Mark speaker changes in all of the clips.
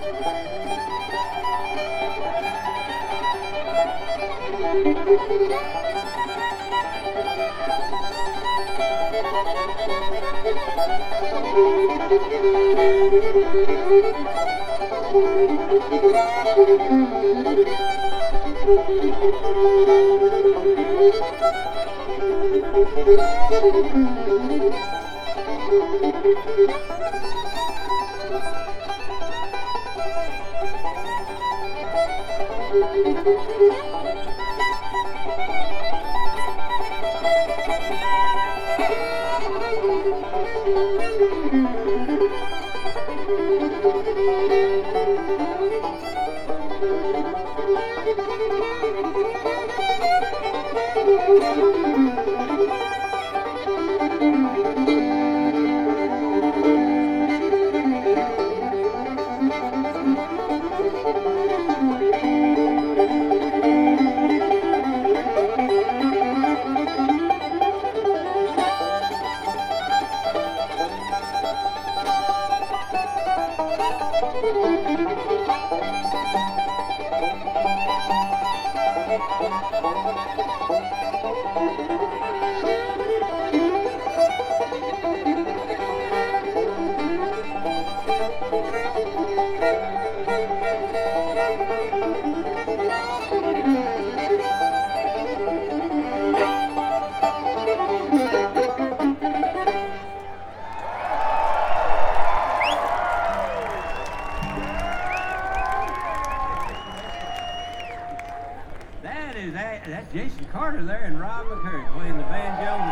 Speaker 1: That's Jason Carter there and Rob McCurry playing the banjo and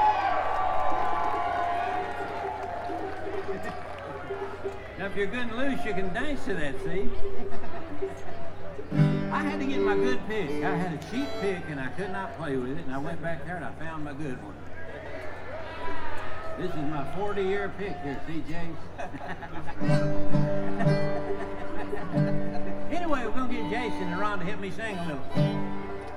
Speaker 1: the fiddle. Now, if you're good and loose, you can dance to that, see? I had to get my good pick. I had a cheap pick and I could not play with it, and I went back there and I found my good one. This is my 40-year pick here, see, James? Anyway, we're going to get Jason and Ron to help me sing a little.